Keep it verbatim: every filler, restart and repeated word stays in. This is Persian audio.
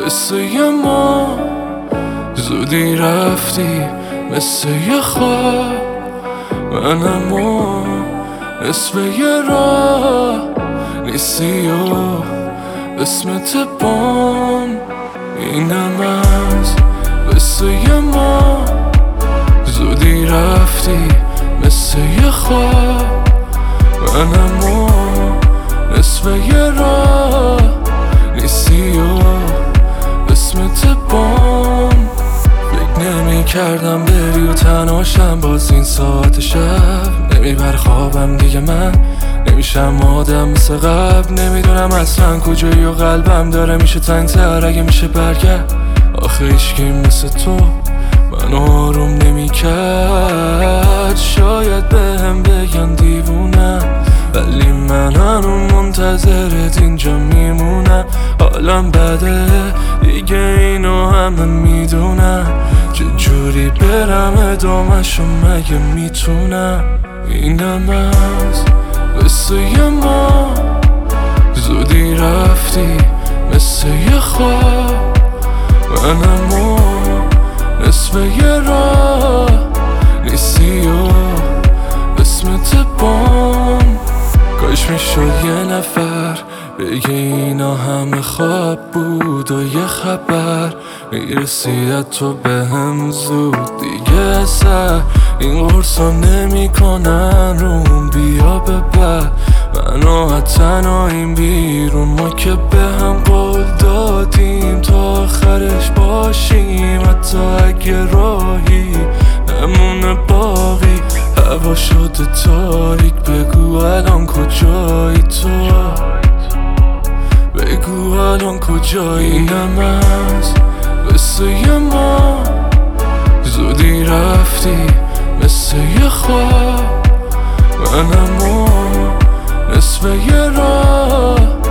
مثل یه ما زودی رفتی، مثل یه خواب منم و نصف یه راه نیستی و اسمت بام اینم از مثل یه ما زودی رفتی، مثل یه خواب منم و نصف یه راه نیستی و اسمت بام. فکر نمی کردم بری و تنهاشم باز این ساعت شب، نمیبر خوابم دیگه، من نمیشم آدم مثل قبل. نمیدونم اصلا کجایی و قلبم داره میشه تنگ‌تر اگه میشه برگرد. آخه هیچکی مثل تو من آروم نمیکرد. شاید بهم بگن دیوونم ولی من هنوز منتظرت اینجا میمونم. حالم بده دیگه اینو همه میدونم، چجوری برم ادامه‌شو مگه میتونم. اینم از مثل یه ما زودی رفتی، مثل یه خواب منم و نصف یه راه نیستی و اسمت بام. کاش میشد یه نفر بگه اینا همه خواب بود و یه خبر میرسید تو به هم زود دیگه. سر این قرصا نمی کنن روم بیا ببر منو تنهاییم بیرون. ما که به هم قول دادیم تا آخرش باشیم، حتی اگه راهی نمونه باقی. هوا شده تاریک بگو الان کجایی تو، بگو الان کجایی. اینم از مثل یه ما زودی رفتی، مثل یه خواب منم و نصف یه راه